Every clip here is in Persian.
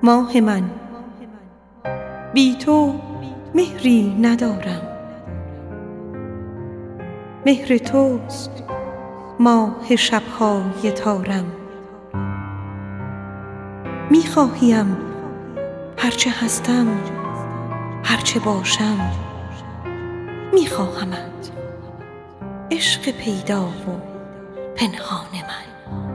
ماه من، بی تو مهری ندارم. مهر توست ماه شب‌های تارم. می‌خواهیم هرچه هستم، هرچه باشم، می‌خواهمت، عشق پیدا و پنهان من.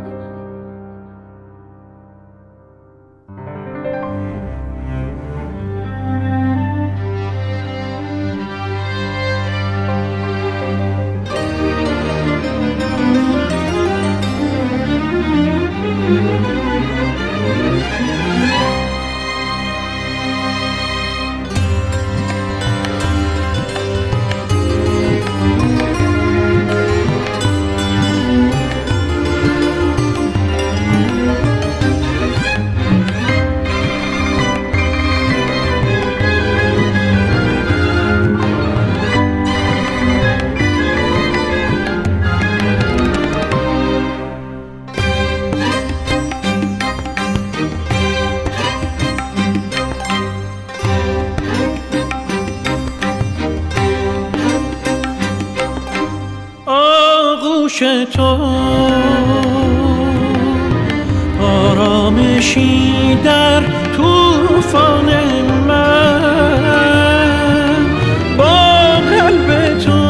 آغوش تو آرامشی در طوفان من، با قلب تو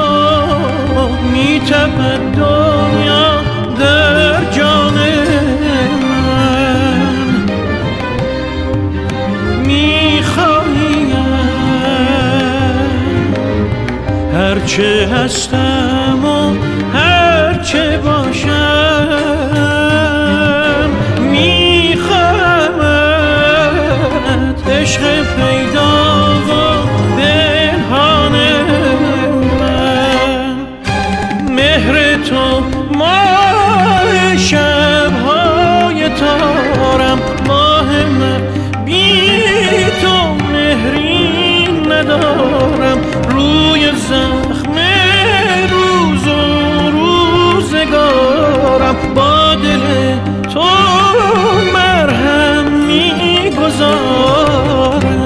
می‌تپد دنیا در جان من. می‌خواهیم هرچه هستم و هرچه باشم، می‌خواهمت، عشق پیدا و پنهان من. مهر تو ماه شب‌های تارم. ماه من، بی تو مهری ندارم. روی زخم روز و روزگارم، با دل تو مرهم می‌گذارم.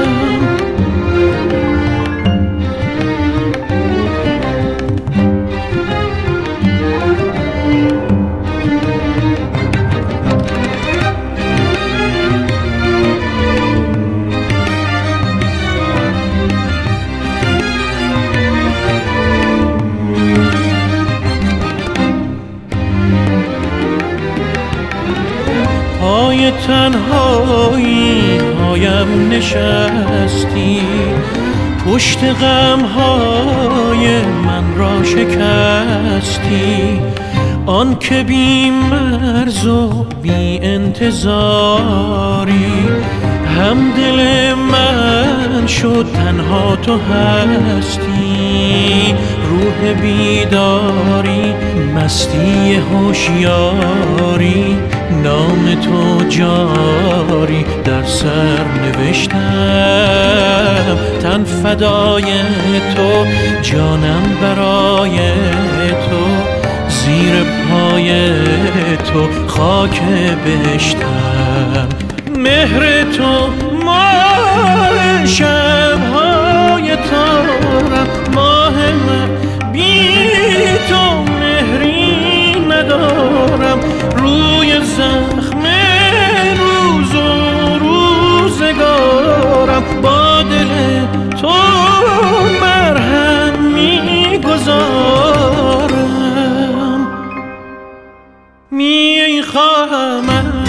پای تنهایی هایم نشستی، پشت غمهای من را شکستی. آن که بی مرز و بی انتظاری، هم دل من شد تنها تو هستی. روح بیداری، مستی هوشیاری، نام تو جاری در سر نوشتم. تن فدای تو، جانم برای تو، زیر پای تو خاک بهشتم. مهر تو ماه شب‌های تارم. ماه من، بی تو مهری ندارم. روی زخم روز و روزگارم، با دل تو مرهم می‌گذارم. می‌خواهم